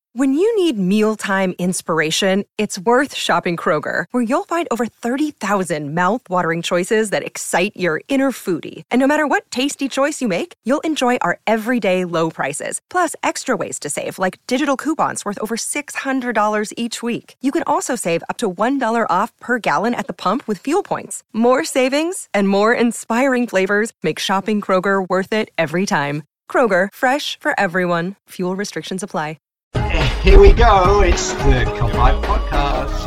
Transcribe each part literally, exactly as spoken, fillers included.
When you need mealtime inspiration, it's worth shopping Kroger, where you'll find over thirty thousand mouth-watering choices that excite your inner foodie. And no matter what tasty choice you make, you'll enjoy our everyday low prices, plus extra ways to save, like digital coupons worth over six hundred dollars each week. You can also save up to one dollar off per gallon at the pump with fuel points. More savings and more inspiring flavors make shopping Kroger worth it every time. Kroger, fresh for everyone. Fuel restrictions apply. Here we go. It's the Cup Hype Podcast.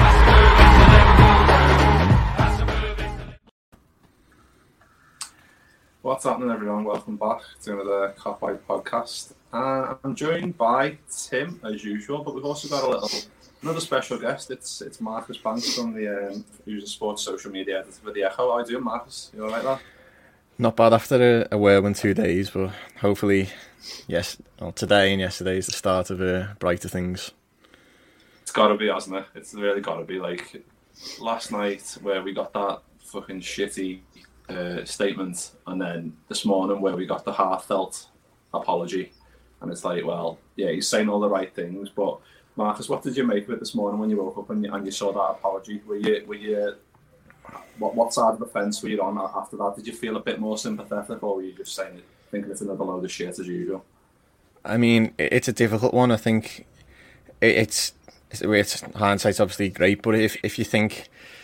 What's happening, everyone? Welcome back to another Cup Hype Podcast. Uh, I'm joined by Tim, as usual, but we've also got a little another special guest. It's it's Marcus Banks from the um, User Sports social media editor for the Echo. How are you doing, Marcus? You all right, lad? Not bad after a, a whirlwind two days, but hopefully, yes, well, today and yesterday is the start of uh, brighter things. It's got to be, hasn't it? It's really got to be. Like last night, where we got that fucking shitty uh, statement, and then this morning where we got the heartfelt apology, and it's like, well, yeah, he's saying all the right things, but Marcus, what did you make of it this morning when you woke up and you, and you saw that apology? Were you, were you, what, what side of the fence were you on after that? Did you feel a bit more sympathetic, or were you just saying, thinking it's another load of shit as usual? I mean, it's a difficult one. I think it's, it's, it's hindsight's obviously great, but if if you think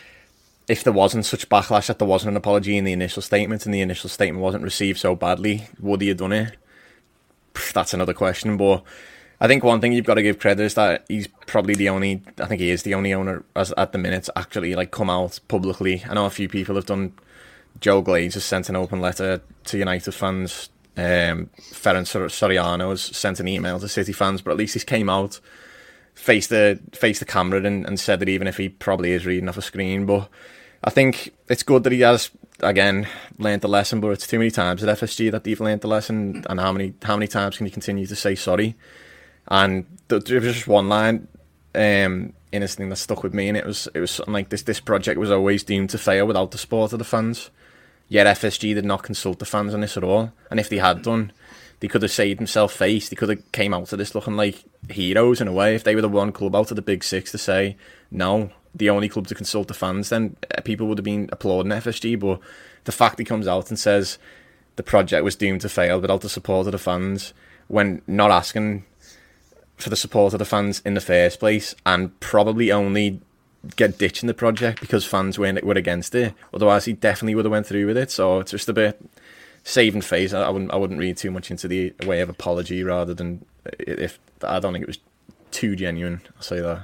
if there wasn't such backlash, that there wasn't an apology in the initial statement, and the initial statement wasn't received so badly, would he have done it? That's another question, but I think one thing you've got to give credit is that he's probably the only, I think he is the only owner as at the minute to actually like come out publicly. I know a few people have done. Joe Glades has sent an open letter to United fans. Um, Ferran Soriano has sent an email to City fans, but at least he's came out, faced the faced the camera and, and said that even if he probably is reading off a screen. But I think it's good that he has, again, learned the lesson, but it's too many times at F S G that they've learned the lesson, and how many how many times can you continue to say sorry? And there was just one line um, in his thing that stuck with me, and it was it was something like this: this project was always doomed to fail without the support of the fans. Yet F S G did not consult the fans on this at all, and if they had done, they could have saved themselves face. They could have came out of this looking like heroes in a way. If they were the one club out of the big six to say no, the only club to consult the fans, then people would have been applauding F S G. But the fact he comes out and says the project was doomed to fail without the support of the fans, when not asking for the support of the fans in the first place, and probably only get ditching the project because fans weren't were against it. Otherwise, he definitely would have went through with it. So it's just a bit saving face. I wouldn't I wouldn't read too much into the way of apology, rather than if I don't think it was too genuine. I'll say that.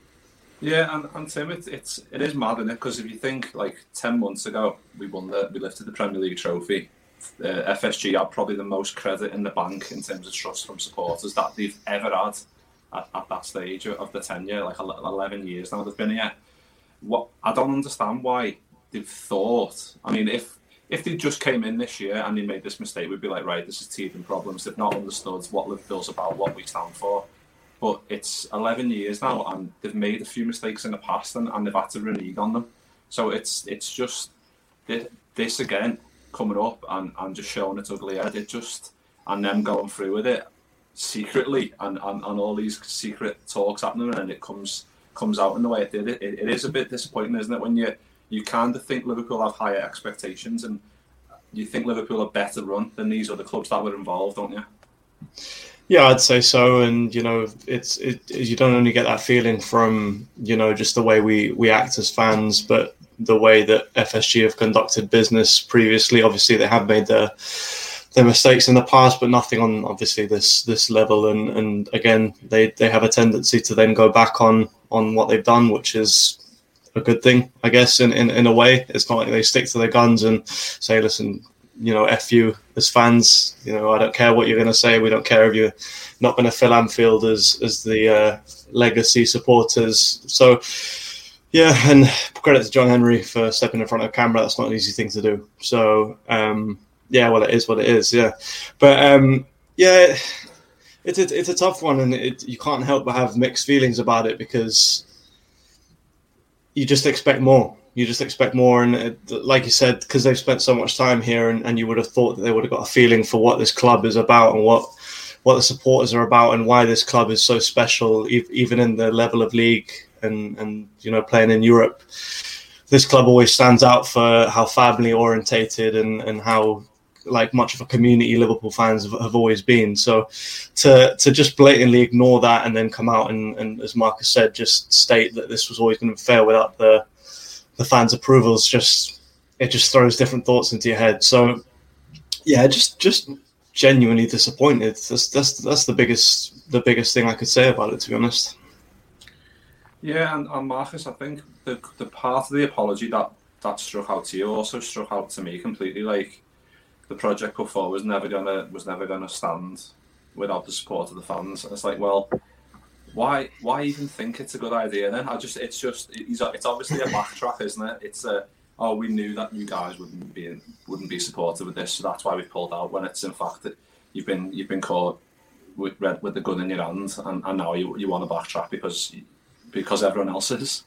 Yeah, and, and Tim, it's, it's it is mad, isn't it? Because if you think like ten months ago, we won the we lifted the Premier League trophy. Uh, F S G had probably the most credit in the bank in terms of trust from supporters that they've ever had at, at that stage of the tenure, like eleven years now they've been here. What I don't understand why they've thought. I mean, if if they just came in this year and they made this mistake, we'd be like, right, this is teething problems. They've not understood what Liverpool's about, what we stand for. But it's eleven years now, and they've made a few mistakes in the past, and, and they've had to renege on them. So it's it's just this, this again coming up and, and just showing its ugly head. It just and them going through with it secretly, and, and, and all these secret talks happening, and it comes comes out in the way it did. It, it, it is a bit disappointing, isn't it, when you you kind of think Liverpool have higher expectations, and you think Liverpool are better run than these other clubs that were involved, don't you? Yeah, I'd say so. And, you know, it's it, you don't only get that feeling from, you know, just the way we, we act as fans, but the way that F S G have conducted business previously. Obviously, they have made their, their mistakes in the past, but nothing on, obviously, this this level. And, and again, they, they have a tendency to then go back on, on what they've done, which is a good thing, I guess, in, in, in a way. It's not like they stick to their guns and say, listen, you know, F you as fans, you know, I don't care what you're going to say. We don't care if you're not going to fill Anfield as, as the uh, legacy supporters. So, yeah, and credit to John Henry for stepping in front of the camera. That's not an easy thing to do. So, um, yeah, well, it is what it is, yeah. But, um, yeah, it's a, it's a tough one, and it, you can't help but have mixed feelings about it because you just expect more. You just expect more, and it, like you said, because they've spent so much time here, and, and you would have thought that they would have got a feeling for what this club is about and what what the supporters are about and why this club is so special, e- even in the level of league and, and, you know, playing in Europe. This club always stands out for how family orientated and, and how like much of a community Liverpool fans have, have always been. So to to just blatantly ignore that and then come out and, and as Marcus said, just state that this was always going to be fair without the the fans' approvals, just it just throws different thoughts into your head. So yeah, just just genuinely disappointed. That's that's that's the biggest the biggest thing I could say about it, to be honest. Yeah, and, and Marcus, I think the the part of the apology that that struck out to you also struck out to me completely. Like, the project put forward was never gonna was never gonna stand without the support of the fans. And it's like, well, why why even think it's a good idea then? I just it's just it's, it's obviously a backtrack, isn't it? It's a oh, we knew that you guys wouldn't be wouldn't be supportive of this, so that's why we pulled out. When it's in fact that you've been you've been caught with red with the gun in your hand, and, and now you you want to backtrack because because everyone else is.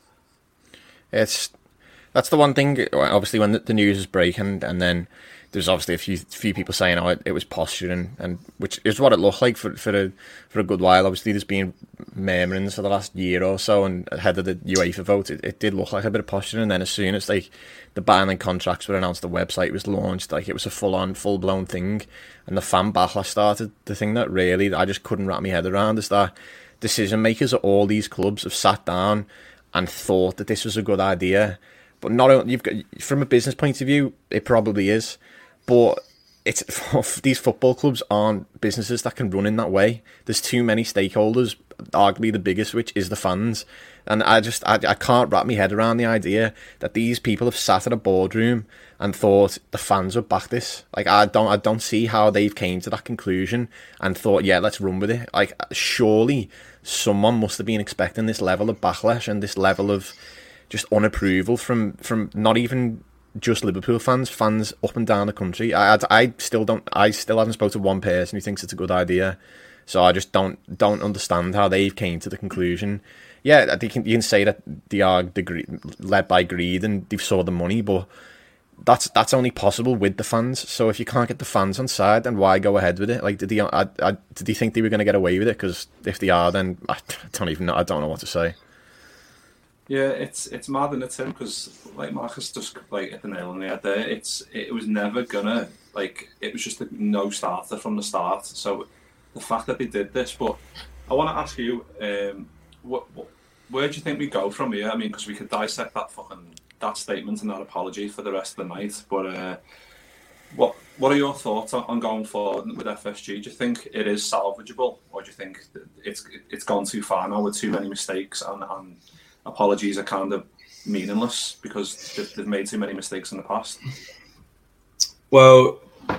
It's that's the one thing. Obviously, when the, the news is breaking, and then there's obviously a few few people saying, "Oh, it, it was posturing," and which is what it looked like for for a for a good while. Obviously, there's been murmurings for the last year or so, and ahead of the UEFA vote, it, it did look like a bit of posturing. And then as soon as like the binding contracts were announced, the website was launched, like it was a full on, full blown thing, and the fan backlash started. The thing that really I just couldn't wrap my head around is that decision makers at all these clubs have sat down and thought that this was a good idea. But not only you've got from a business point of view, it probably is. But it's these football clubs aren't businesses that can run in that way. There's too many stakeholders, arguably the biggest, which is the fans. And I just I, I can't wrap my head around the idea that these people have sat at a boardroom and thought the fans would back this. Like I don't I don't see how they've came to that conclusion and thought, yeah, let's run with it. Like surely someone must have been expecting this level of backlash and this level of just unapproval from from not even just Liverpool fans, fans up and down the country. I, I, I still don't. I still haven't spoken to one person who thinks it's a good idea. So I just don't don't understand how they've came to the conclusion. Yeah, I think you can say that they are the, led by greed and they saw the money, but that's that's only possible with the fans. So if you can't get the fans on side, then why go ahead with it? Like, did they? I, I, did they think they were going to get away with it? Because if they are, then I don't even know. I don't know what to say. Yeah, it's it's mad, isn't it, Tim? Because like Marcus just like hit the nail on the head there. It's it was never gonna like it was just a no starter from the start. So the fact that they did this, but I want to ask you, um, what, what where do you think we go from here? I mean, because we could dissect that fucking that statement and that apology for the rest of the night. But uh, what what are your thoughts on, on going forward with F S G? Do you think it is salvageable, or do you think that it's it's gone too far now with too many mistakes and, and apologies are kind of meaningless because they've, they've made too many mistakes in the past? Well,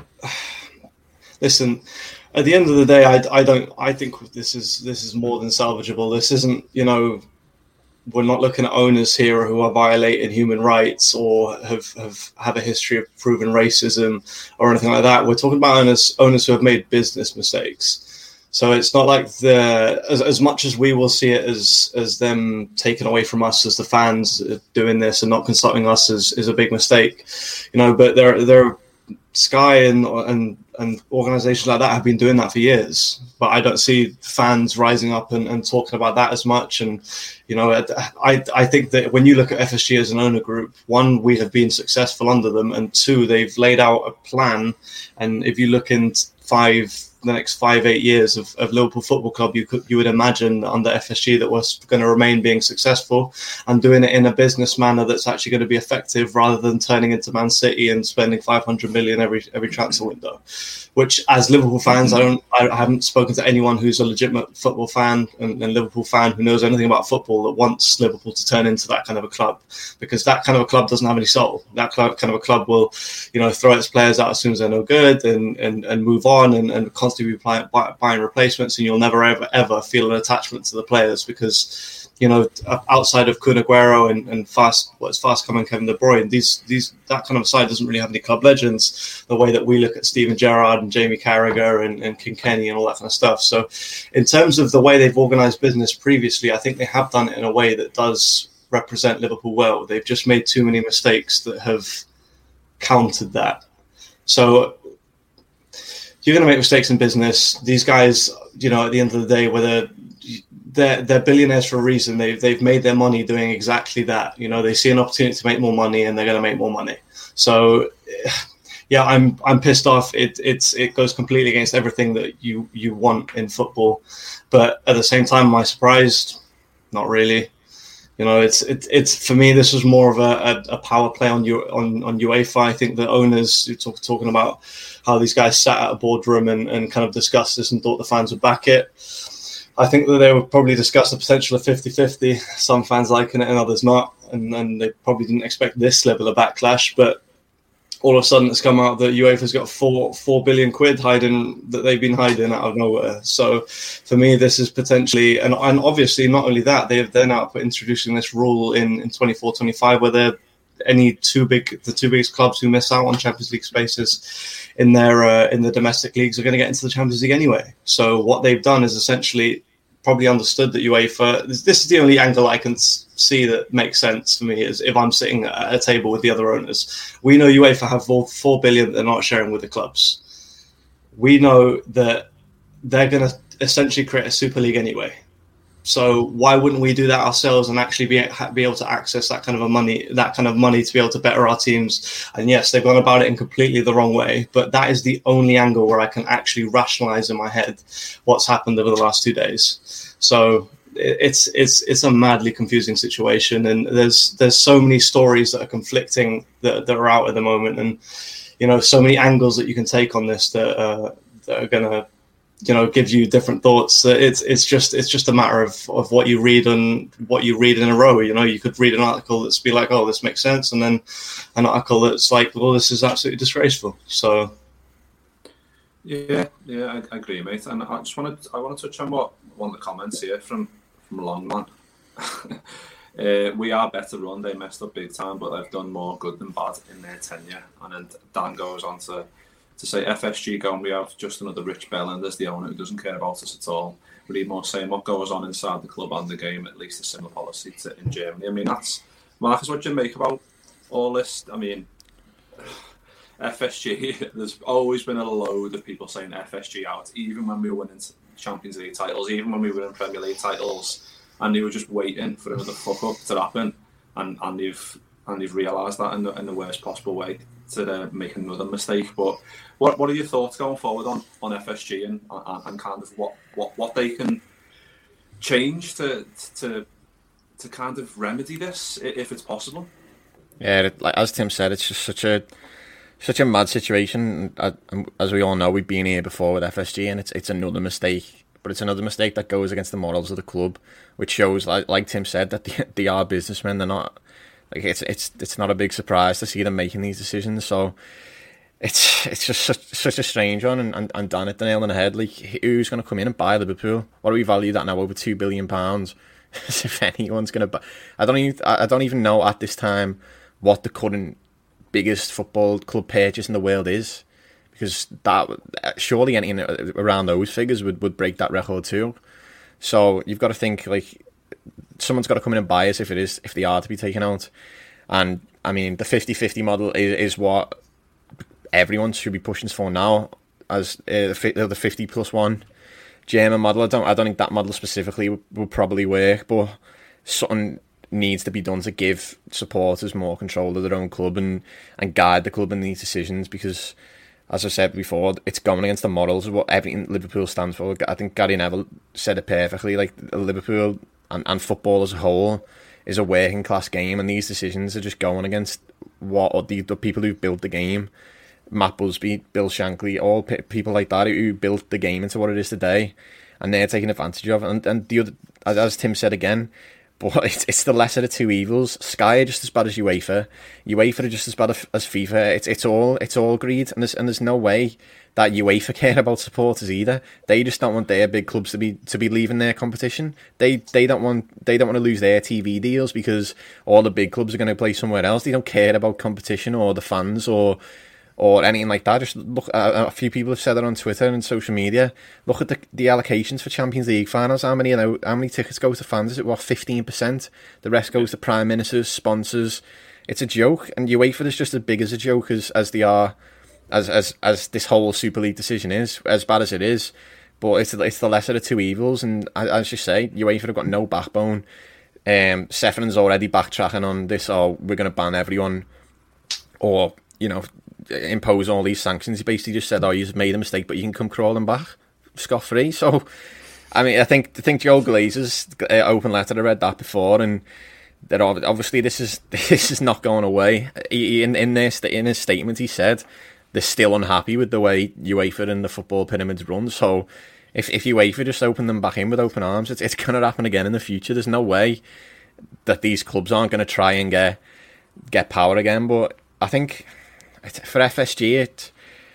listen, at the end of the day, I, I don't. I think this is this is more than salvageable. This isn't, you know, we're not looking at owners here who are violating human rights or have have have a history of proven racism or anything like that. We're talking about owners owners who have made business mistakes. So it's not like the as, as much as we will see it as as them taken away from us as the fans doing this and not consulting us is, is a big mistake, you know. But there there Sky and and and organisations like that have been doing that for years. But I don't see fans rising up and, and talking about that as much. And you know, I I think that when you look at F S G as an owner group, one, we have been successful under them, and two, they've laid out a plan. And if you look in five. the next five, eight years of, of Liverpool Football Club, you could you would imagine under F S G that was going to remain being successful and doing it in a business manner that's actually going to be effective rather than turning into Man City and spending five hundred million every every transfer window. Which, as Liverpool fans, I don't I haven't spoken to anyone who's a legitimate football fan and, and Liverpool fan who knows anything about football that wants Liverpool to turn into that kind of a club, because that kind of a club doesn't have any soul. That club, kind of a club will, you know, throw its players out as soon as they're no good and and, and move on and, and constantly be buying, buying replacements, and you'll never ever ever feel an attachment to the players because, you know, outside of Kun Aguero and, and fast what's fast coming Kevin De Bruyne, these these that kind of side doesn't really have any club legends the way that we look at Steven Gerrard and Jamie Carragher and, and King Kenny and all that kind of stuff. So in terms of the way they've organised business previously, I think they have done it in a way that does represent Liverpool well. They've just made too many mistakes that have countered that. So you're going to make mistakes in business. These guys, you know, at the end of the day, whether they're they're billionaires for a reason. They've they've made their money doing exactly that. You know, they see an opportunity to make more money, and they're going to make more money. So, yeah, I'm I'm pissed off. It it's it goes completely against everything that you you want in football. But at the same time, am I surprised? Not really. You know, it's it, it's for me. This was more of a, a, a power play on U, on on UEFA. I think the owners you're talk, talking about how these guys sat at a boardroom and, and kind of discussed this and thought the fans would back it. I think that they would probably discuss the potential of fifty-fifty, some fans liking it and others not. And, and they probably didn't expect this level of backlash. But all of a sudden it's come out that UEFA's got four four billion quid hiding that they've been hiding out of nowhere. So for me, this is potentially, and, and obviously not only that, they've they're now introducing this rule in, in twenty-four twenty-five where they're any two big, the two biggest clubs who miss out on Champions League spaces in their uh, in the domestic leagues are going to get into the Champions League anyway. So what they've done is essentially probably understood that UEFA. This, this is the only angle I can see that makes sense for me. Is if I'm sitting at a table with the other owners, we know UEFA have four, four billion that they're not sharing with the clubs. We know that they're going to essentially create a Super League anyway. So why wouldn't we do that ourselves and actually be be able to access that kind of a money, that kind of money to be able to better our teams? And yes, they've gone about it in completely the wrong way, but that is the only angle where I can actually rationalize in my head what's happened over the last two days. So it's it's it's a madly confusing situation, and there's there's so many stories that are conflicting that, that are out at the moment, and you know so many angles that you can take on this that, uh, that are gonna. you know, give you different thoughts. It's it's just it's just a matter of, of what you read and what you read in a row. You know, you could read an article that's be like, oh, this makes sense, and then an article that's like, well, this is absolutely disgraceful. So, yeah, yeah, I, I agree, mate. And I just wanted I want to touch on what one of the comments here from from Longman. uh, we are better run. They messed up big time, but they've done more good than bad in their tenure. And then Dan goes on to. To say F S G going, we have just another Rich Belland as the owner who doesn't care about us at all. We need more saying what goes on inside the club and the game, at least a similar policy to in Germany. I mean, that's, Marcus, what do you make about all this? I mean, F S G, there's always been a load of people saying F S G out, even when we were winning Champions League titles, even when we were winning Premier League titles, and they were just waiting for another fuck up to happen, and, and they've and they've realised that in the, in the worst possible way to uh, make another mistake. But what what are your thoughts going forward on, on F S G and, and and kind of what, what, what they can change to to to kind of remedy this if it's possible? Yeah, it, like as Tim said, it's just such a such a mad situation. As we all know, we've been here before with F S G, and it's it's another mistake. But it's another mistake that goes against the morals of the club, which shows, like, like Tim said, that they, they are businessmen. They're not. Like it's it's it's not a big surprise to see them making these decisions. So it's it's just such, such a strange one, and, and, and Dan hit the nail on the head. Like, who's going to come in and buy Liverpool? What do we value that now? Over two billion pounds. As if anyone's going to buy. I don't even I don't even know at this time what the current biggest football club purchase in the world is, because that surely anything around those figures would, would break that record too. So you've got to think, like, someone's got to come in and buy us if it is if they are to be taken out. And I mean, the fifty-fifty model is, is what everyone should be pushing for now, as uh, the the fifty plus one German model. I don't I don't think that model specifically would, would probably work, but something needs to be done to give supporters more control of their own club and and guide the club in these decisions, because, as I said before, it's going against the morals of what everything Liverpool stands for. I think Gary Neville said it perfectly. Like, Liverpool and, and football as a whole is a working class game, and these decisions are just going against what the, the people who built the game. Matt Busby, Bill Shankly, all p- people like that who built the game into what it is today, and they're taking advantage of it. And, and the other, as, as Tim said again, but it's, it's the lesser of two evils. Sky are just as bad as UEFA. UEFA are just as bad as, as FIFA. It's it's all it's all greed, and there's and there's no way that UEFA care about supporters either. They just don't want their big clubs to be to be leaving their competition. They they don't want they don't want to lose their T V deals because all the big clubs are going to play somewhere else. They don't care about competition or the fans or. or anything like that. Just look, uh, a few people have said it on Twitter and social media. Look at the, the allocations for Champions League finals. How many, you know, how many tickets go to fans? Is it, what, fifteen percent? The rest goes to prime ministers, sponsors. It's a joke, and UEFA is just as big as a joke as, as they are as as as this whole Super League decision is, as bad as it is. But it's it's the lesser of two evils, and as you say, UEFA have got no backbone. Um, Sefferin's already backtracking on this. Oh, we're going to ban everyone, or you know, impose all these sanctions. He basically just said, "Oh, you've made a mistake, but you can come crawling back scot free." So, I mean, I think I think Joe Glazer's uh, open letter. I read that before, and that obviously this is this is not going away. He, in in this in his statement, he said they're still unhappy with the way UEFA and the football pyramids run. So if if UEFA just open them back in with open arms, it's it's going to happen again in the future. There's no way that these clubs aren't going to try and get get power again. But I think for F S G, it,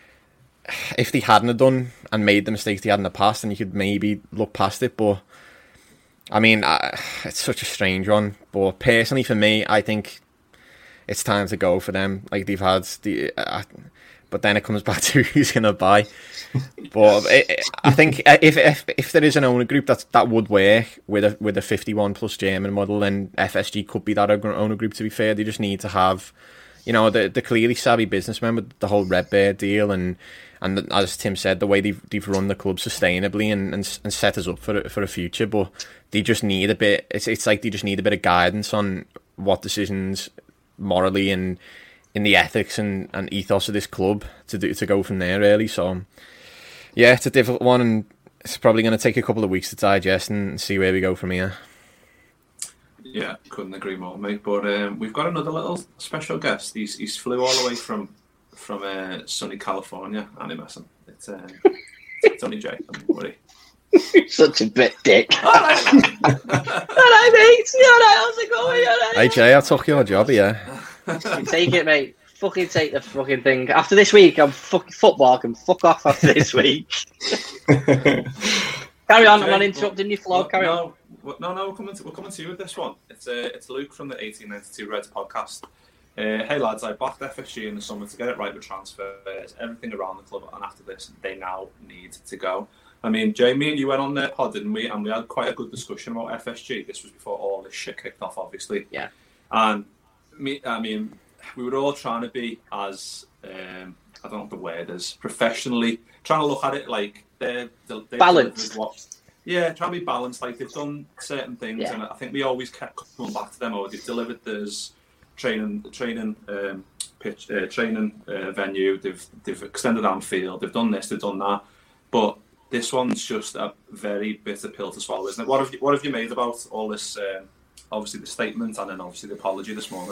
if they hadn't done and made the mistakes they had in the past, then you could maybe look past it. But I mean, I, it's such a strange one. But personally, for me, I think it's time to go for them. Like they've had the. Uh, But then it comes back to who's going to buy. But it, I think if, if if there is an owner group that that would work with a with a fifty-one plus German model, then F S G could be that owner group. To be fair, they just need to have, you know, the the clearly savvy businessmen with the whole Redbird deal, and and as Tim said, the way they've they've run the club sustainably and and, and set us up for a, for a future. But they just need a bit. It's it's like they just need a bit of guidance on what decisions morally and in the ethics and, and ethos of this club to do, to go from there, really. So, yeah, it's a difficult one, and it's probably going to take a couple of weeks to digest and see where we go from here. Yeah, couldn't agree more, mate. But um, we've got another little special guest. He's he's flew all the way from from uh, sunny California. And I'm messing. It's um, it's only Jay. Don't worry. Such a bit dick. All right, all right, mate. You all right? How's it going? All right? Hey, Jay, I took your job, yeah. Take it, mate. Fucking take the fucking thing. After this week, I'm fucking football. I can fuck off after this week. Carry on. I'm not interrupting your flow. Carry no, on. No, no, we're coming to, we're coming to you with this one. It's uh, it's Luke from the eighteen ninety-two Reds podcast. Uh, hey lads, I backed F S G in the summer to get it right with transfers, everything around the club, and after this, they now need to go. I mean, Jamie and you went on their pod, didn't we? And we had quite a good discussion about F S G. This was before all this shit kicked off, obviously. Yeah. And me, I mean, we were all trying to be as, um, I don't know what the word is, professionally, trying to look at it like they're, they're balanced. What, yeah, trying to be balanced. Like they've done certain things, yeah. and I think we always kept coming back to them. Or they've delivered this training, training um, pitch, uh, training uh, venue. They've they've extended Anfield. They've done this. They've done that. But this one's just a very bitter pill to swallow, isn't it? What have you, what have you made about all this? Um, obviously, the statement, and then obviously the apology this morning.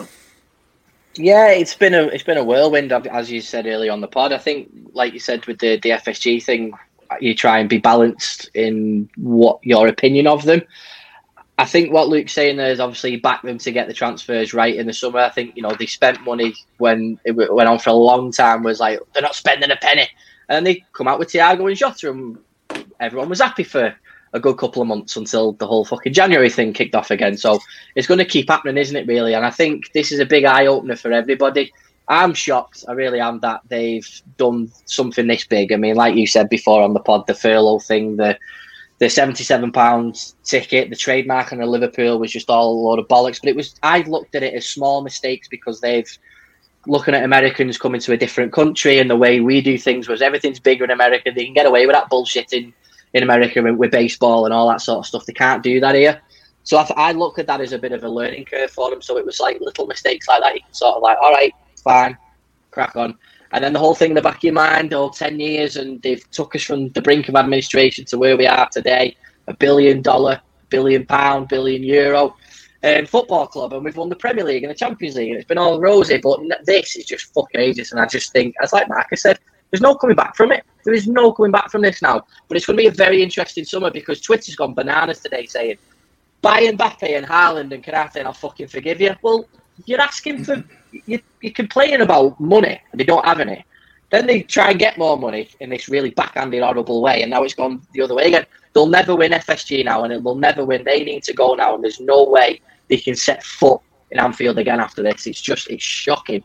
Yeah, it's been a it's been a whirlwind, as you said earlier on the pod. I think, like you said with the, the F S G thing, you try and be balanced in what your opinion of them. I think what Luke's saying there is obviously back them to get the transfers right in the summer. I think, you know, they spent money when it went on for a long time, was like, they're not spending a penny. And they come out with Thiago and Jota, and everyone was happy for a good couple of months until the whole fucking January thing kicked off again. So it's going to keep happening, isn't it, really? And I think this is a big eye-opener for everybody. I'm shocked, I really am, that they've done something this big. I mean, like you said before on the pod, the furlough thing, the the seventy-seven pounds ticket, the trademark on the Liverpool was just all a load of bollocks. But it was, I looked at it as small mistakes because they've, looking at Americans coming to a different country and the way we do things was everything's bigger in America. They can get away with that bullshit in, in America with, with baseball and all that sort of stuff. They can't do that here. So I, I look at that as a bit of a learning curve for them. So it was like little mistakes like that. You can sort of like, all right, fine, crack on. And then the whole thing in the back of your mind, oh, ten years, and they've took us from the brink of administration to where we are today, a billion dollar, billion pound, billion euro um, football club, and we've won the Premier League and the Champions League, and it's been all rosy, but this is just fucking ages. And I just think, as like Marcus said, there's no coming back from it. There is no coming back from this now. But it's going to be a very interesting summer because Twitter's gone bananas today saying, buy Mbappe and Haaland and Karate and I'll fucking forgive you. Well, you're asking for, you, you're complaining about money and they don't have any. Then they try and get more money in this really backhanded, horrible way, and now it's gone the other way again. They'll never win F S G now, and it will never win. They need to go now, and there's no way they can set foot in Anfield again after this. It's just, it's shocking.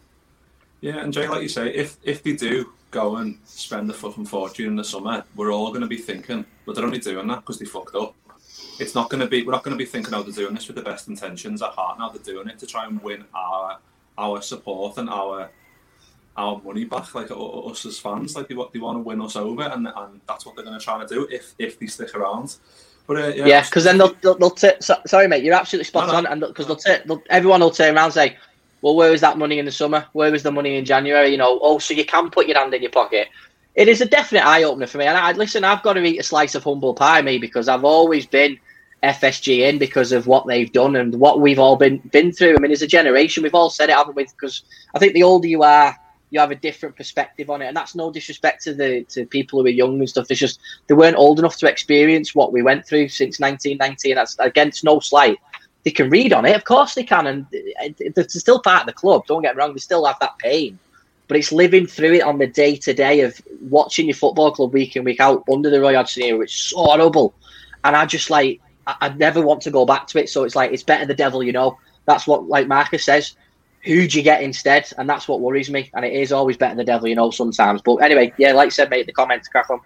Yeah, and Jay, like you say, if if they do go and spend the fucking fortune in the summer, we're all going to be thinking, but they're only doing that because they fucked up. It's not going to be. We're not going to be thinking, oh, they're doing this with the best intentions at heart. Now they're doing it to try and win our our support and our our money back, like us as fans. Like they want they want to win us over, and and that's what they're going to try to do if if they stick around. But uh, yeah, because yeah, then they'll they'll, they'll t- so, sorry mate, you're absolutely spot no, no. on, and because they'll, t- they'll everyone will turn around and say, well, where was that money in the summer? Where was the money in January? You know, oh, so you can put your hand in your pocket. It is a definite eye opener for me. And I listen, I've got to eat a slice of humble pie, me, because I've always been F S G in because of what they've done and what we've all been been through. I mean, as a generation, we've all said it, haven't we? Because I think the older you are, you have a different perspective on it, and that's no disrespect to the to people who are young and stuff. It's just they weren't old enough to experience what we went through since nineteen ninety, and that's against no slight. They can read on it, of course they can, and they're still part of the club. Don't get me wrong; they still have that pain, but it's living through it on the day to day of watching your football club week in week out under the Roy Hodgson era, which is so horrible. And I just like I, I never want to go back to it. So it's like it's better the devil, you know. That's what like Marcus says. Who do you get instead? And that's what worries me. And it is always better the devil, you know, sometimes. But anyway, yeah, like I said, mate, the comments, crack on.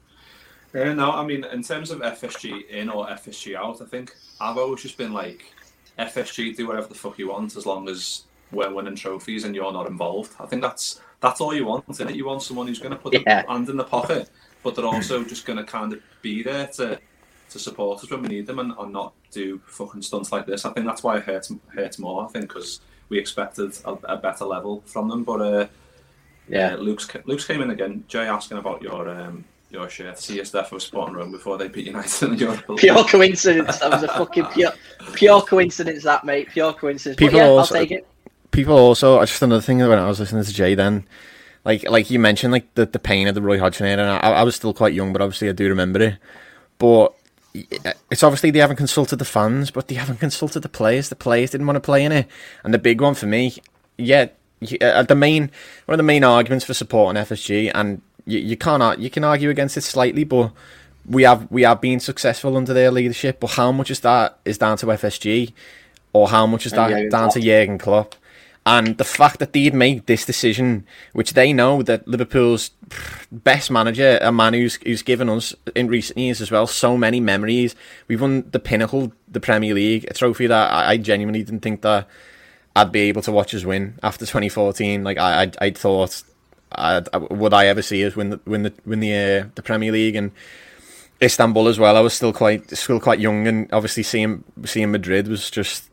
Yeah, no, I mean, in terms of F S G in or F S G out, I think I've always just been like, F S G, do whatever the fuck you want as long as we're winning trophies and you're not involved. I think that's that's all you want, isn't it? You want someone who's going to put yeah. their hand in the pocket, but they're also just going to kind of be there to to support us when we need them and, and not do fucking stunts like this. I think that's why it hurts, hurts more, I think, because we expected a, a better level from them. But uh, yeah, uh, Luke's Luke's came in again. Jay asking about your um, your shirt. See your stuff was Sporting Rome before they beat United in the Europa League. Pure coincidence. That was a fucking pure pure coincidence, that mate. Pure coincidence. People but yeah, also, I'll take it. People also. Just another thing when I was listening to Jay then, like like you mentioned, like the, the pain of the Roy Hodgson era. And I, I was still quite young, but obviously I do remember it. But it's obviously they haven't consulted the fans, but they haven't consulted the players. The players didn't want to play in it. And the big one for me, yeah, uh, the main one of the main arguments for supporting F S G, and you, you can't you can argue against it slightly, but we have we have been successful under their leadership. But how much is that is down to F S G, or how much is that yeah, down to Jurgen Klopp? And the fact that they'd made this decision, which they know that Liverpool's best manager, a man who's who's given us in recent years as well so many memories. We've won the pinnacle, the Premier League, a trophy that I, I genuinely didn't think that I'd be able to watch us win after twenty fourteen. Like I, I, I thought, I'd, would I ever see us win the win the win the uh, the Premier League and Istanbul as well? I was still quite still quite young, and obviously seeing seeing Madrid was just.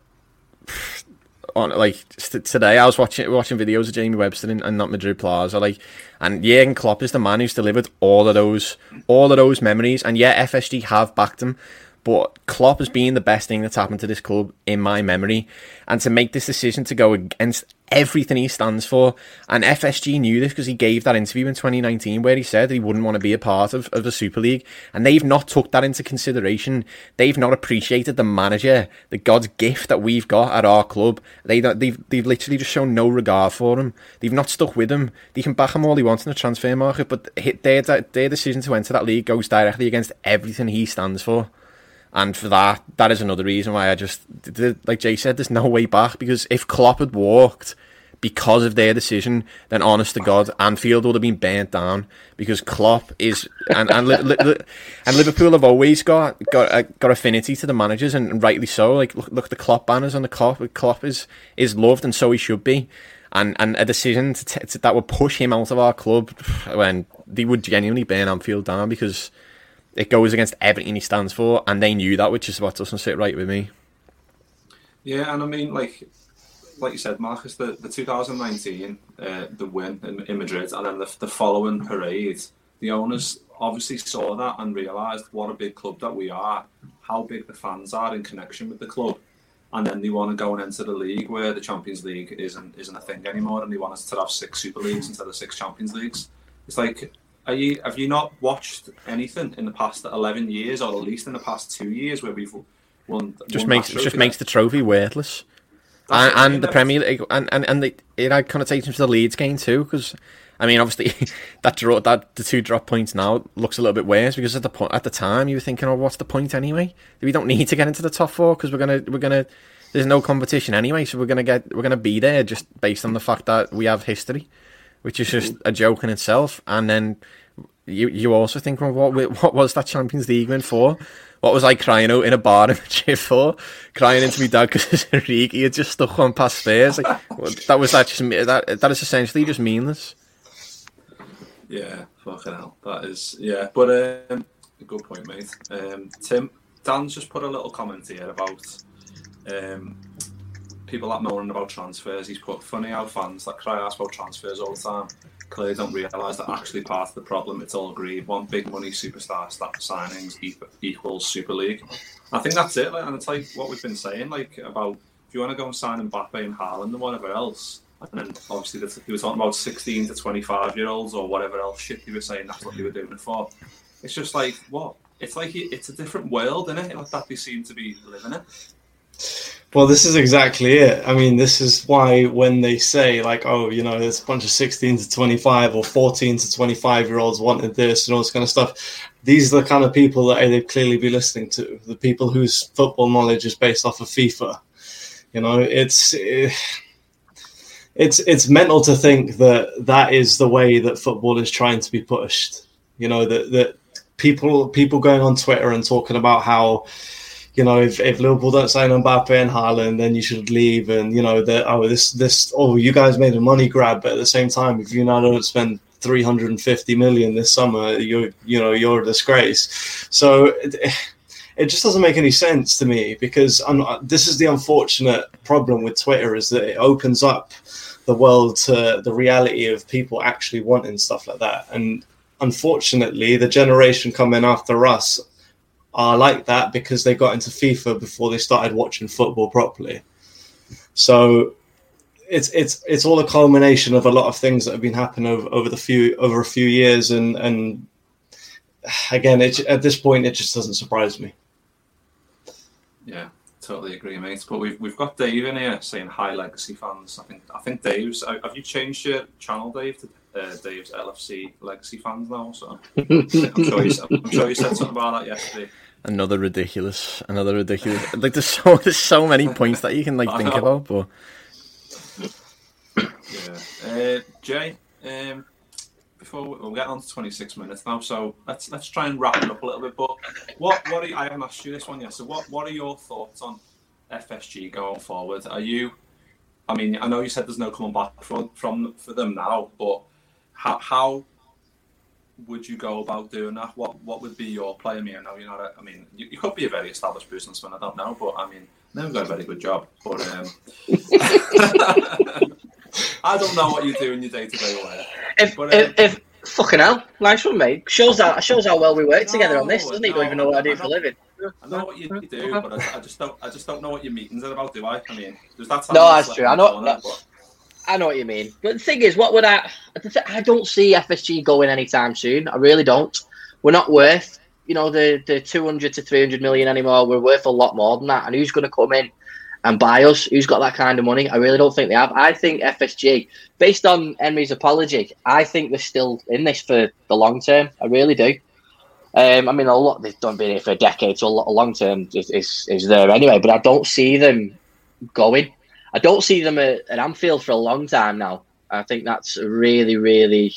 On, like today, I was watching watching videos of Jamie Webster and, and not Madrid Plaza, like, and Jurgen Klopp is the man who's delivered all of those, all of those memories. And yeah, F S G have backed him, but Klopp has been the best thing that's happened to this club in my memory. And to make this decision to go against everything he stands for, and F S G knew this because he gave that interview in twenty nineteen where he said he wouldn't want to be a part of, of the Super League, and they've not took that into consideration. They've not appreciated the manager, the God's gift that we've got at our club. They they've they've literally just shown no regard for him. They've not stuck with him. They can back him all they want in the transfer market, but their their decision to enter that league goes directly against everything he stands for. And for that, that is another reason why I just, like Jay said, there's no way back. Because if Klopp had walked because of their decision, then honest to God, Anfield would have been burnt down. Because Klopp is, and and, li, li, and Liverpool have always got got uh, got affinity to the managers, and, and rightly so. Like look, look at the Klopp banners on the Klopp. Klopp is is loved, and so he should be. And and a decision to t- to, that would push him out of our club, when they would genuinely burn Anfield down, because it goes against everything he stands for, and they knew that, which is what doesn't sit right with me. Yeah, and I mean, like, like you said, Marcus, the, the two thousand nineteen, uh, the win in, in Madrid, and then the, the following parade, the owners obviously saw that and realised what a big club that we are, how big the fans are in connection with the club, and then they want to go and enter the league where the Champions League isn't isn't a thing anymore, and they want us to have six Super Leagues instead of six Champions Leagues. It's like, Are you? Have you not watched anything in the past eleven years, or at least in the past two years, where we've won? Just won makes just makes the trophy worthless, and, and I mean, the Premier League, and and and the, it had connotations to the Leeds game too. Because I mean, obviously, that draw, that the two drop points now looks a little bit worse, because at the point at the time you were thinking, oh, what's the point anyway? We don't need to get into the top four because we're gonna we're gonna. There's no competition anyway, so we're gonna get we're gonna be there just based on the fact that we have history, which is just a joke in itself. And then you you also think, well, what what was that Champions League win for? what was I crying out in a bar in Madrid for? Crying into me dad because Origi had just stuck one past Spurs. Like, that was that just that that is essentially just meaningless. Yeah, fucking hell. That is yeah, but um, a good point, mate. Um, Tim, Dan's just put a little comment here about um, people that moaning about transfers. He's put, funny how fans that cry ask about transfers all the time clearly don't realise that actually part of the problem, it's all agreed. One big money superstar staff signings equals Super League. I think that's it, like, and it's like what we've been saying, like about if you want to go and sign Mbappe and Haaland and whatever else, and then obviously he was talking about sixteen to twenty-five year olds or whatever else shit he was saying that's what they were doing it for. It's just like, what? It's like it's a different world, isn't it? Like that they seem to be living it. Well, this is exactly it. I mean, this is why when they say, like, oh, you know, there's a bunch of sixteen to twenty-five or fourteen to twenty-five year olds wanted this and all this kind of stuff, these are the kind of people that they'd clearly be listening to, the people whose football knowledge is based off of FIFA. You know, it's it's it's mental to think that that is the way that football is trying to be pushed. You know, that that people people going on Twitter and talking about how, you know, if, if Liverpool don't sign Mbappe and Haaland, then you should leave. And, you know, that, oh, this, this, oh, you guys made a money grab. But at the same time, if you now don't spend three hundred fifty million this summer, you're, you know, you're a disgrace. So it, it just doesn't make any sense to me, because I'm, this is the unfortunate problem with Twitter, is that it opens up the world to the reality of people actually wanting stuff like that. And unfortunately, the generation coming after us are like that because they got into FIFA before they started watching football properly. So it's it's it's all a culmination of a lot of things that have been happening over, over the few over a few years, and and again, it, at this point, it just doesn't surprise me. Yeah, totally agree, mate. But we've we've got Dave in here saying hi, Legacy fans. I think I think Dave's. Have you changed your channel, Dave, to uh, Dave's L F C Legacy fans now? So I'm sure you I'm sure you said something about that yesterday. Another ridiculous, another ridiculous. Like there's so there's so many points that you can like think about, but yeah. Uh, Jay, um, before we, we'll get on to twenty-six minutes now, so let's let's try and wrap it up a little bit. But what what are you, I haven't asked you this one yet. So what what are your thoughts on F S G going forward? Are you? I mean, I know you said there's no coming back from from for them now, but how how would you go about doing that? What what would be your play? I mean, I know you're not a, I mean, you, you could be a very established businessman, I don't know, but I mean, never got a very good job. But um, I don't know what you do in your day-to-day life. If, but, if, um, if fucking hell, nice one, mate. Shows how shows how well we work no, together on this, doesn't it? You no, don't even know what I do I for know, a living. I know what you do, but I, I just don't. I just don't know what your meetings are about, do I? I mean, there's that. No, that's true. I know. Corner, but... I know what you mean. But the thing is, what would I... I don't see F S G going anytime soon. I really don't. We're not worth, you know, the, the two hundred to three hundred million anymore. We're worth a lot more than that. And who's going to come in and buy us? Who's got that kind of money? I really don't think they have. I think F S G, based on Henry's apology, I think they're still in this for the long term. I really do. Um, I mean, a lot they've done been here for a decade, so a lot of long term is, is, is there anyway. But I don't see them going. I don't see them at, at Anfield for a long time now. I think that's really, really...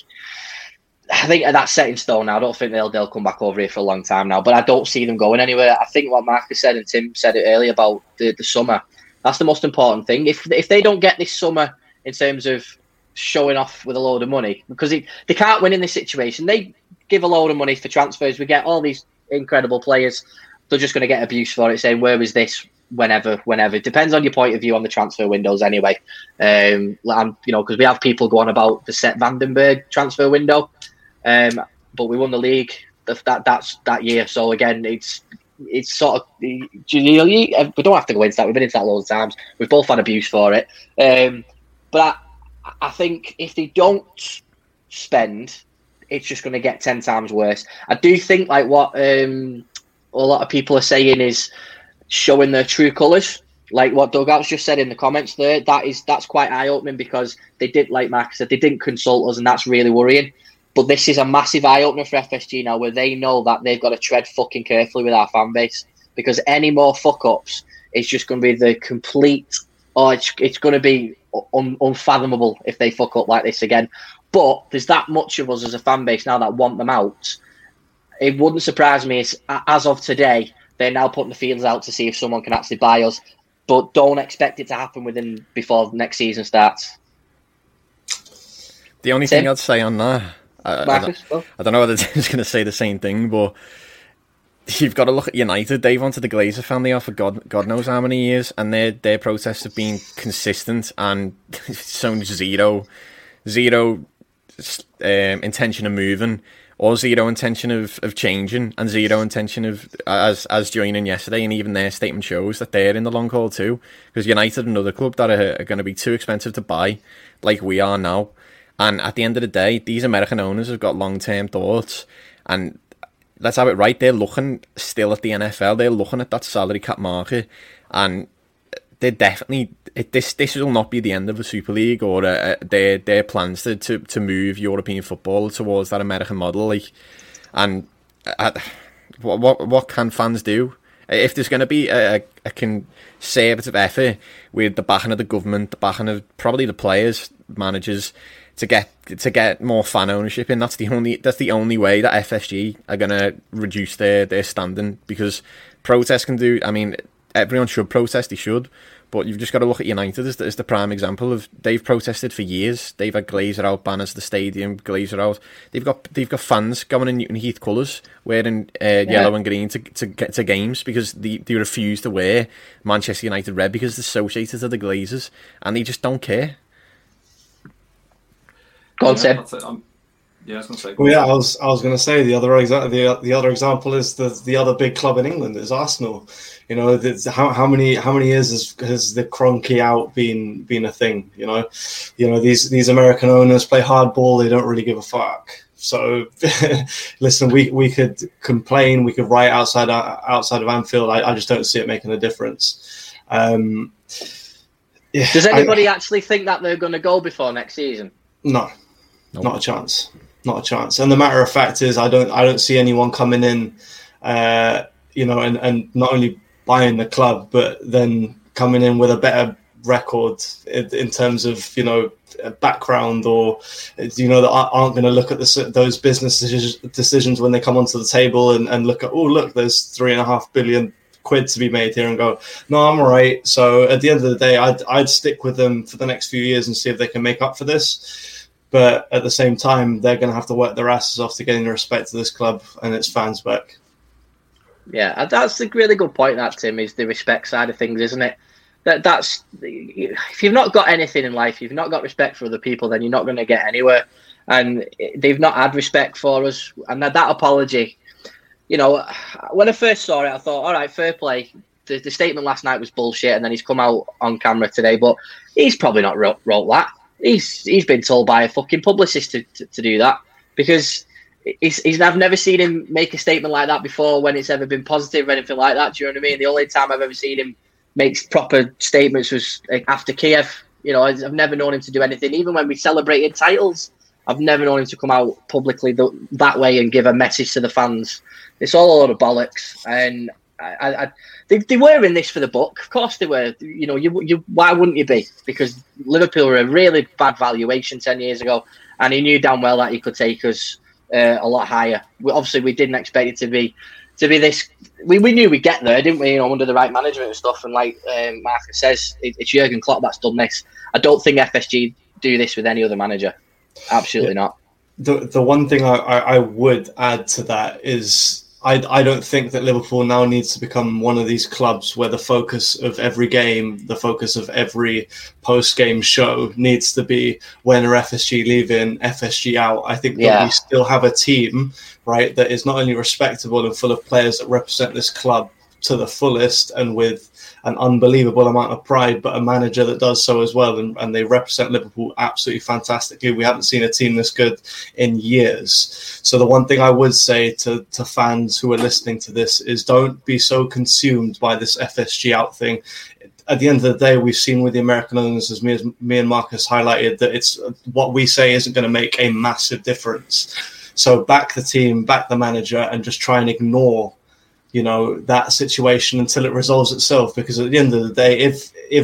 I think that's set in stone now. I don't think they'll they'll come back over here for a long time now. But I don't see them going anywhere. I think what Marcus said and Tim said it earlier about the, the summer, that's the most important thing. If if they don't get this summer in terms of showing off with a load of money, because it, they can't win in this situation. They give a load of money for transfers. We get all these incredible players. They're just going to get abuse for it, saying, where is this? Whenever, whenever. It depends on your point of view on the transfer windows anyway. Um, and, you know, because we have people going about the Sepp Vandenberg transfer window, um, but we won the league that, that that's that year. So again, it's it's sort of, you know, we don't have to go into that. We've been into that loads of times. We've both had abuse for it. Um, but I, I think if they don't spend, it's just going to get ten times worse. I do think like what um, a lot of people are saying is showing their true colours, like what Dugout's just said in the comments there. That is that's quite eye-opening, because they did, like Mark said, they didn't consult us, and that's really worrying. But this is a massive eye-opener for F S G now, where they know that they've got to tread fucking carefully with our fan base, because any more fuck-ups is just going to be the complete, or it's, it's going to be un, unfathomable if they fuck up like this again. But there's that much of us as a fan base now that want them out. It wouldn't surprise me as of today They're now putting the feelers out to see if someone can actually buy us, but don't expect it to happen within before next season starts. The only Tim? thing I'd say on that, I, Marcus, I, don't, I don't know whether Tim's going to say the same thing, but you've got to look at United. They've wanted the Glazer family off for God, God knows how many years, and their their protests have been consistent and shown zero, zero um, intention of moving, or zero intention of, of changing, and zero intention of as as joining yesterday. And even their statement shows that they're in the long haul too, because United, another club that are, are going to be too expensive to buy, like we are now. And at the end of the day, these American owners have got long-term thoughts. And let's have it right, they're looking still at the N F L. They're looking at that salary cap market. And they're definitely... It, this this will not be the end of the Super League or uh, their their plans to, to, to move European football towards that American model. Like, And uh, what, what, what can fans do? If there's going to be a, a conservative effort with the backing of the government, the backing of probably the players, managers... to get to get more fan ownership in, that's the only that's the only way that F S G are going to reduce their, their standing, because protest can do, I mean, everyone should protest, they should, but you've just got to look at United as the, as the prime example of, they've protested for years. They've had Glazer out banners, the stadium, Glazer out. They've got they've got fans going in Newton Heath colours, wearing uh, yeah. yellow and green to to get to games, because they, they refuse to wear Manchester United red because they're associated to the Glazers, and they just don't care. Go on, Tim. Um, yeah, I was going to say. Well, yeah, I was I was going to say the other exa- the the other example is the the other big club in England is Arsenal. You know, the, how how many how many years has, has the Kroenke out been been a thing? You know, you know these these American owners play hardball. They don't really give a fuck. So, listen, we we could complain, we could riot outside outside of Anfield. I, I just don't see it making a difference. Um, yeah, Does anybody I, actually think that they're going to go before next season? No. Nope. Not a chance. Not a chance. And the matter of fact is, I don't. I don't see anyone coming in, uh, you know, and, and not only buying the club, but then coming in with a better record in, in terms of, you know, background, or, you know, that aren't going to look at the, those business decisions when they come onto the table and, and look at, oh, look, there's three and a half billion quid to be made here, and go, no, I'm all right. So at the end of the day, I'd I'd stick with them for the next few years and see if they can make up for this. But at the same time, they're going to have to work their asses off to gain the respect of this club and its fans back. Yeah, that's a really good point, that, Tim, is the respect side of things, isn't it? That That's if you've not got anything in life, you've not got respect for other people, then you're not going to get anywhere. And they've not had respect for us. And that, that apology, you know, when I first saw it, I thought, all right, fair play. The, the statement last night was bullshit, and then he's come out on camera today, but he's probably not wrote, wrote that. He's he's been told by a fucking publicist to, to, to do that, because he's, he's I've never seen him make a statement like that before when it's ever been positive or anything like that. Do you know what I mean? The only time I've ever seen him make proper statements was after Kiev. You know, I've never known him to do anything. Even when we celebrated titles, I've never known him to come out publicly th- that way and give a message to the fans. It's all a lot of bollocks, and I, I, they, they were in this for the book. Of course they were. You know, you, you why wouldn't you be? Because Liverpool were a really bad valuation ten years ago, and he knew damn well that he could take us uh, a lot higher. We, obviously, we didn't expect it to be to be this. We, we knew we'd get there, didn't we? You know, under the right management and stuff. And like um, Marcus says, it, it's Jurgen Klopp that's done this. I don't think F S G do this with any other manager. Absolutely yeah. not. The the one thing I, I, I would add to that is, I, I don't think that Liverpool now needs to become one of these clubs where the focus of every game, the focus of every post-game show needs to be, when are F S G leaving, F S G out. I think that yeah. we still have a team, right, that is not only respectable and full of players that represent this club to the fullest and with an unbelievable amount of pride, but a manager that does so as well, and, and they represent Liverpool absolutely fantastically. We haven't seen a team this good in years. So the one thing I would say to, to fans who are listening to this is, don't be so consumed by this F S G out thing. At the end of the day, we've seen with the American owners, as me, as me and Marcus highlighted, that it's what we say isn't going to make a massive difference. So back the team, back the manager, and just try and ignore, you know, that situation until it resolves itself. Because at the end of the day, if if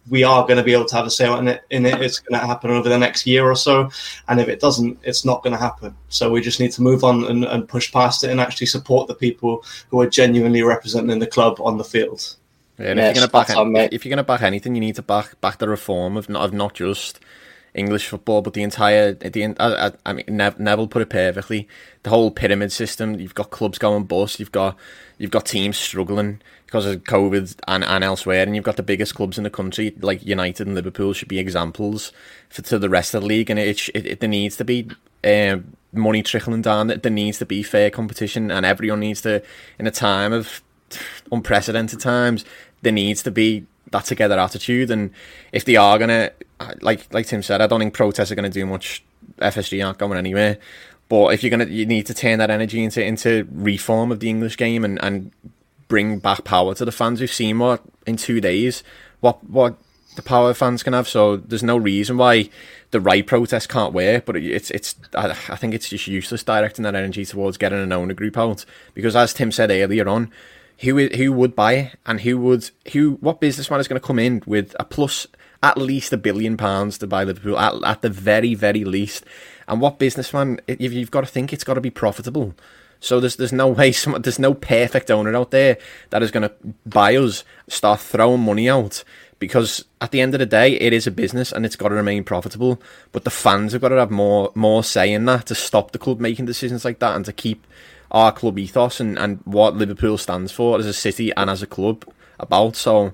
we are going to be able to have a say in it. In it, it's going to happen over the next year or so, and if it doesn't, it's not going to happen. So we just need to move on and, and push past it and actually support the people who are genuinely representing the club on the field. Yeah, and yeah, if you're going to back, on, any, if you're going to back anything, you need to back back the reform of not of not just English football, but the entire. The I, I mean, Nev, Neville put it perfectly. The whole pyramid system. You've got clubs going bust. You've got you've got teams struggling because of COVID and, and elsewhere, and you've got the biggest clubs in the country, like United and Liverpool, should be examples for to the rest of the league. And it it, it there needs to be uh, money trickling down. There needs to be fair competition, and everyone needs to, in a time of unprecedented times, there needs to be that together attitude. And if they are gonna, like like Tim said, I don't think protests are gonna do much. F S G aren't going anywhere. But if you're gonna, you need to turn that energy into into reform of the English game and, and bring back power to the fans. We've seen what in two days what what the power fans can have. So there's no reason why the right protest can't work. But it's it's I, I think it's just useless directing that energy towards getting an owner group out, because as Tim said earlier on, who who would buy it, and who would who what businessman is going to come in with a plus at least a billion pounds to buy Liverpool at at the very very least. And what businessman, if you've got to think it's got to be profitable. So there's there's no way, some, there's no perfect owner out there that is going to buy us, start throwing money out, because at the end of the day, it is a business and it's got to remain profitable. But the fans have got to have more more say in that, to stop the club making decisions like that and to keep our club ethos and, and what Liverpool stands for as a city and as a club about. So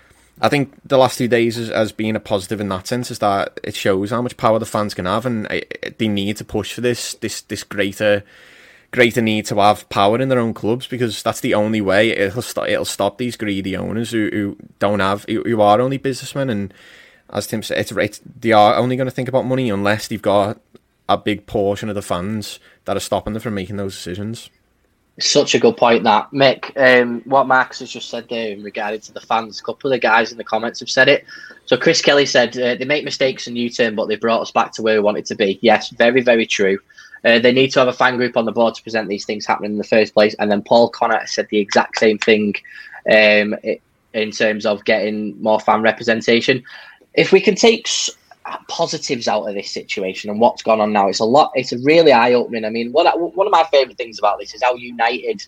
I think the last two days has, has been a positive in that sense, is that it shows how much power the fans can have, and it, they need to push for this this this greater greater need to have power in their own clubs, because that's the only way it'll stop, it'll stop these greedy owners who, who don't have who, who are only businessmen. And as Tim said, it's, it's, they are only going to think about money unless they've got a big portion of the fans that are stopping them from making those decisions. Such a good point, that, Mick. Um, what Marcus has just said there in regard to the fans, a couple of the guys in the comments have said it. So Chris Kelly said, uh, they make mistakes and U-turn, but they brought us back to where we wanted to be. Yes, very, very true. Uh, they need to have a fan group on the board to present these things happening in the first place. And then Paul Connor said the exact same thing um, in terms of getting more fan representation. If we can take positives out of this situation and what's gone on now, it's a lot. It's really eye-opening. I mean, what, one of my favourite things about this is how united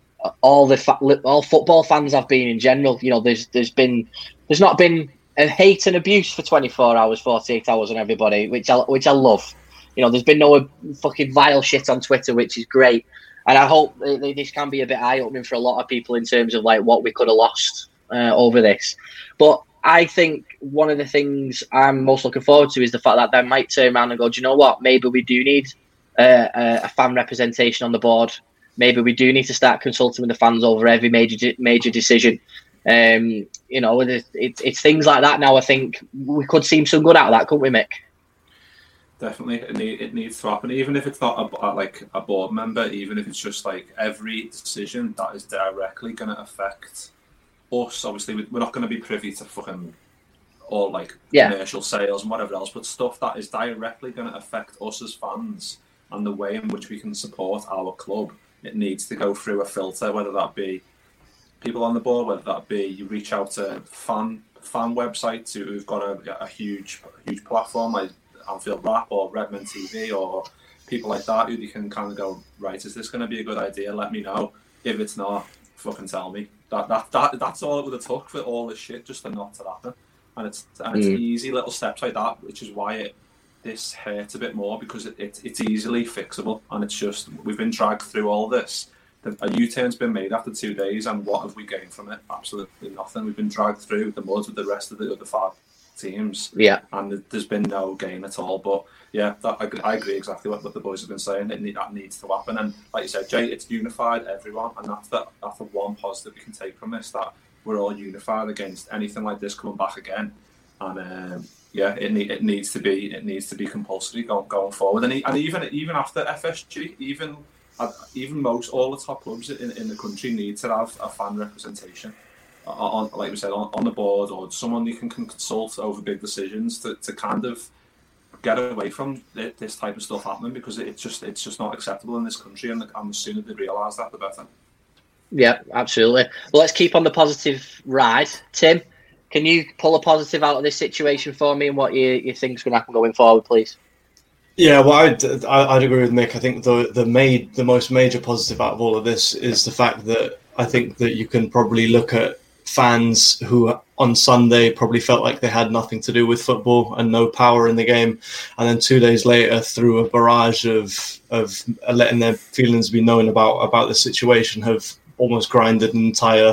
all the fa- all football fans have been in general. You know, there's there's been there's not been a hate and abuse for twenty-four hours, forty-eight hours on everybody, which I which I love. You know, there's been no fucking vile shit on Twitter, which is great. And I hope this can be a bit eye-opening for a lot of people in terms of like what we could have lost uh, over this. But I think one of the things I'm most looking forward to is the fact that they might turn around and go, do you know what? Maybe we do need uh, a fan representation on the board. Maybe we do need to start consulting with the fans over every major major decision. Um, you know, it, it, it's things like that now. I think we could see some good out of that, couldn't we, Mick? Definitely, it, need, it needs to happen. Even if it's not a, a, like a board member, even if it's just like every decision that is directly going to affect us. Obviously, we're not going to be privy to fucking all like yeah. commercial sales and whatever else, but stuff that is directly going to affect us as fans and the way in which we can support our club. It needs to go through a filter, whether that be people on the board, whether that be you reach out to fan fan websites who've got a, a huge huge platform like Anfield Rap or Redmond T V or people like that, who you can kind of go, right, is this going to be a good idea? Let me know. If it's not, fucking tell me. That that, that that's all it would have took for all this shit just to not to happen. And it's and it's mm. easy little steps like that, which is why it this hurts a bit more, because it, it it's easily fixable. And it's just, we've been dragged through all this. A U-turn's been made after two days, and what have we gained from it? Absolutely nothing. We've been dragged through the mud with the rest of the other five teams, yeah, and there's been no gain at all. But yeah, that, I, I agree exactly what, what the boys have been saying. It need, that needs to happen, and like you said, Jay, it's unified everyone, and that's the that's the one positive we can take from this, that we're all unified against anything like this coming back again. And um, yeah, it need, it needs to be it needs to be compulsory going going forward, and, and even even after F S G, even even most all the top clubs in, in the country need to have a fan representation. On, like we said, on, on the board, or someone you can, can consult over big decisions to, to kind of get away from this type of stuff happening, because it's just it's just not acceptable in this country, and, the, and the sooner they realise that, the better. Yeah, absolutely. Well, let's keep on the positive ride. Tim, can you pull a positive out of this situation for me and what you, you think is going to happen going forward, please? Yeah, well, I'd, I'd agree with Mick. I think the the made the most major positive out of all of this is the fact that I think that you can probably look at fans who on Sunday probably felt like they had nothing to do with football and no power in the game, and then two days later, through a barrage of of letting their feelings be known about about the situation, have almost grinded an entire,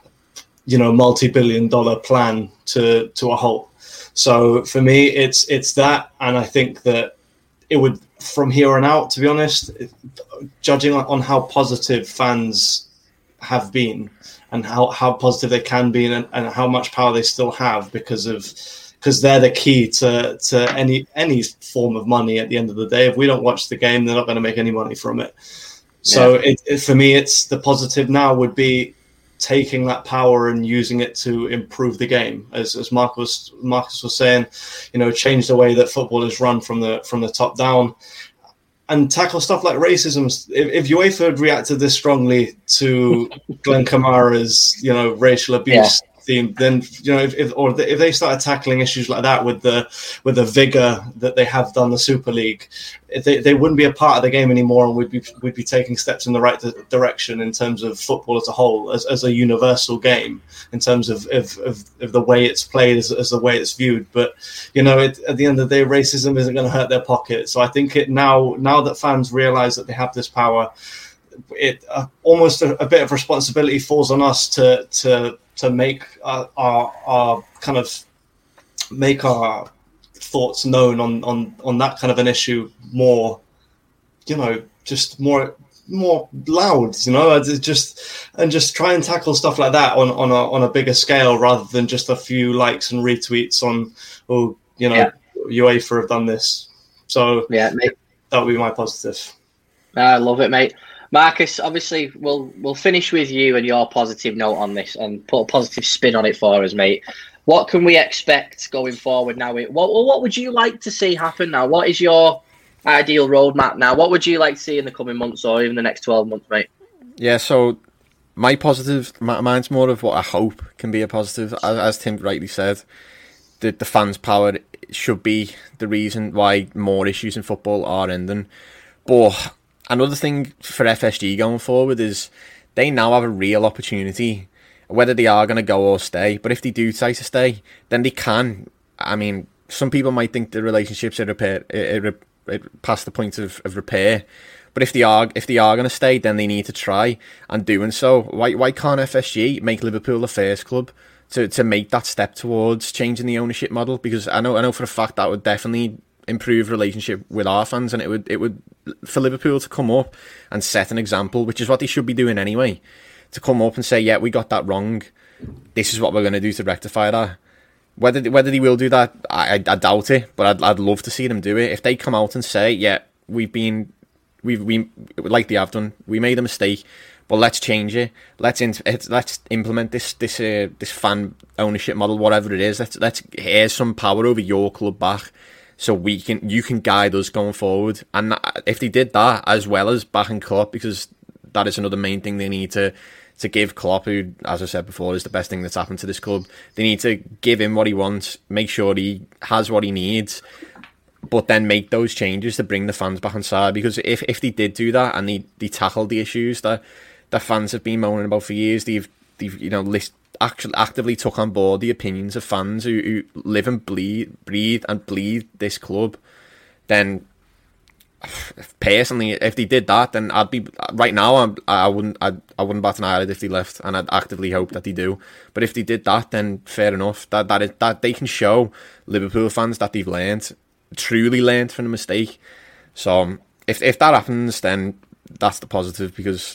you know, multi-billion dollar plan to to a halt. So for me, it's it's that, and I think that it would, from here on out, to be honest, judging on how positive fans have been and how, how positive they can be and, and how much power they still have because of because they're the key to, to any any form of money at the end of the day. If we don't watch the game, they're not going to make any money from it. So yeah. it, it, for me, it's the positive now would be taking that power and using it to improve the game, as as Marcus Marcus was saying, you know, change the way that football is run from the from the top down, and tackle stuff like racism. If, if UEFA had reacted this strongly to Glenn Kamara's, you know, racial abuse yeah. theme, then you know, if, if or the, if they started tackling issues like that with the with the vigor that they have done the Super League, they they wouldn't be a part of the game anymore, and we'd be we'd be taking steps in the right direction in terms of football as a whole, as, as a universal game, in terms of of, of, of the way it's played, as, as the way it's viewed. But you know, it, at the end of the day, racism isn't going to hurt their pocket. So I think it now now that fans realise that they have this power, it uh, almost a, a bit of responsibility falls on us to to to make our, our, our kind of make our thoughts known on, on, on that kind of an issue more, you know, just more more loud, you know, just and just try and tackle stuff like that on, on a on a bigger scale rather than just a few likes and retweets on, oh, you know, yeah. UEFA have done this. So yeah, mate. That would be my positive. I love it, mate. Marcus, obviously, we'll we'll finish with you and your positive note on this and put a positive spin on it for us, mate. What can we expect going forward now? What what would you like to see happen now? What is your ideal roadmap now? What would you like to see in the coming months or even the next twelve months, mate? Yeah, so my positive, mine's more of what I hope can be a positive. As, as Tim rightly said, the, the fans' power should be the reason why more issues in football are ending. But another thing for F S G going forward is they now have a real opportunity, whether they are going to go or stay. But if they do decide to stay, then they can. I mean, some people might think the relationships are repair, are, are, are past the point of, of repair. But if they are, if they are going to stay, then they need to try. And doing so, why why can't F S G make Liverpool the first club to, to make that step towards changing the ownership model? Because I know I know for a fact that would definitely improve relationship with our fans, and it would it would for Liverpool to come up and set an example, which is what they should be doing anyway, to come up and say, yeah, we got that wrong, this is what we're going to do to rectify that. Whether they, whether they will do that, I, I doubt it, but I'd I'd love to see them do it. If they come out and say, yeah, we've been we've we like they have done, we made a mistake, but let's change it. Let's in, let's implement this this uh, this fan ownership model, whatever it is. Let's let's here's some power over your club back, so we can you can guide us going forward. And if they did that, as well as backing Klopp, because that is another main thing they need to to give Klopp, who, as I said before, is the best thing that's happened to this club. They need to give him what he wants, make sure he has what he needs, but then make those changes to bring the fans back on side. Because if, if they did do that and they, they tackled the issues that that fans have been moaning about for years, they've they've you know list, actually actively took on board the opinions of fans who, who live and bleed, breathe and bleed this club, then personally, if they did that, then I'd be right now. I'm, I wouldn't. I'd, I wouldn't bat an eyelid if they left, and I'd actively hope that they do. But if they did that, then fair enough. That that is, that they can show Liverpool fans that they've learned, truly learned from the mistake. So if if that happens, then that's the positive, because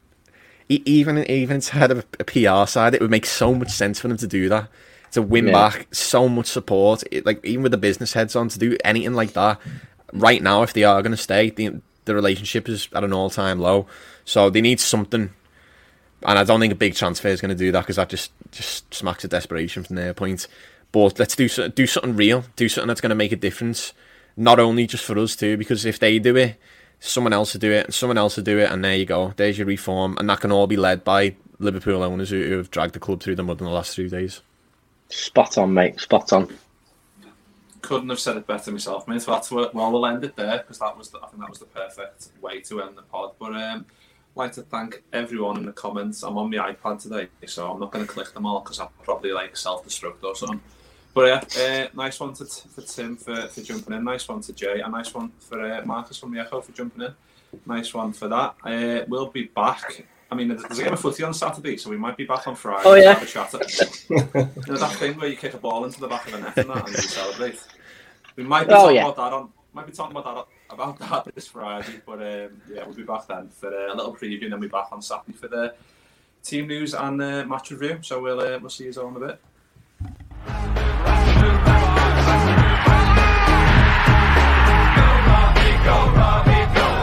even even inside of a P R side, it would make so much sense for them to do that, to win yeah. back so much support. It, like even with the business heads on, to do anything like that. Right now, if they are going to stay, the, the relationship is at an all-time low. So they need something. And I don't think a big transfer is going to do that, because that just, just smacks of desperation from their point. But let's do, do something real. Do something that's going to make a difference. Not only just for us too, because if they do it, someone else will do it, and someone else will do it, and there you go. There's your reform. And that can all be led by Liverpool owners who, who have dragged the club through the mud in the last few days. Spot on, mate. Spot on. Couldn't have said it better myself, mate. So that's what, well, we'll end it there because that was the, I think that was the perfect way to end the pod. But um, I'd like to thank everyone in the comments. I'm on my iPad today, so I'm not going to click them all because I'll probably like self-destruct or something. But yeah, uh, nice one to, for Tim for, for jumping in. Nice one to Jay. A nice one for uh, Marcus from the Echo for jumping in. Nice one for that. Uh, we'll be back. I mean, there's a game of footy on Saturday, so we might be back on Friday. Oh, yeah. Have a chat at, you know, that thing where you kick a ball into the back of the net and that and you celebrate. We might be oh, talking yeah. about that on. Might be talking about that about that this Friday, but um, yeah, we'll be back then for a little preview, and then we'll be back on Saturday for the team news and uh, match review. So we'll uh, we'll see you all in a bit.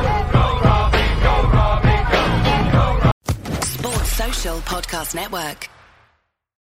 Sports Social Podcast Network.